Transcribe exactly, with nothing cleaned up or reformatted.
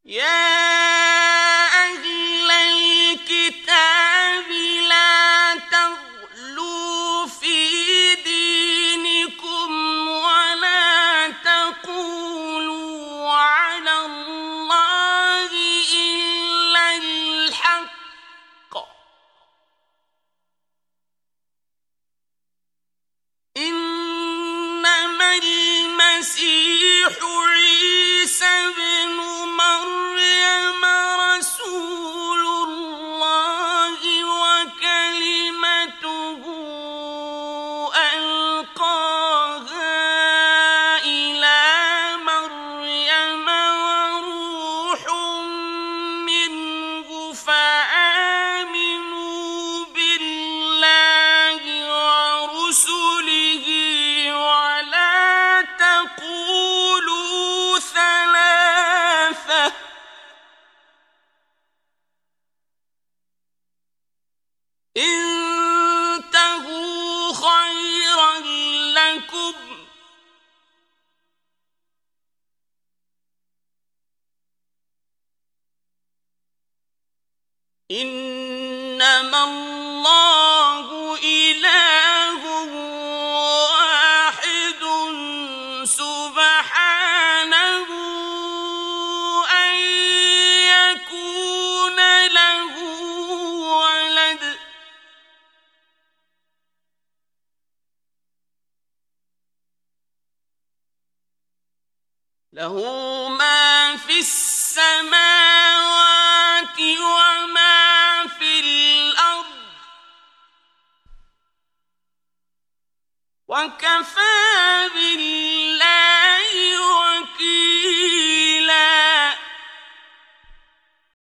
يا أهل الكتاب لا تغلوا في دينكم ولا تقولوا على الله إلا الحق، إنما المسيح عيسى بن مريم رسول الله وكلمته ألقاها إلى مريم وروح منه، فآمنوا بالله ورسله ولا تقولوا ثلاثة، انتهوا خيرا لكم، إنما الله إله واحد سبحانه أن يكون له ولد، له ما في السماوات وما في الأرض، وكفى بالله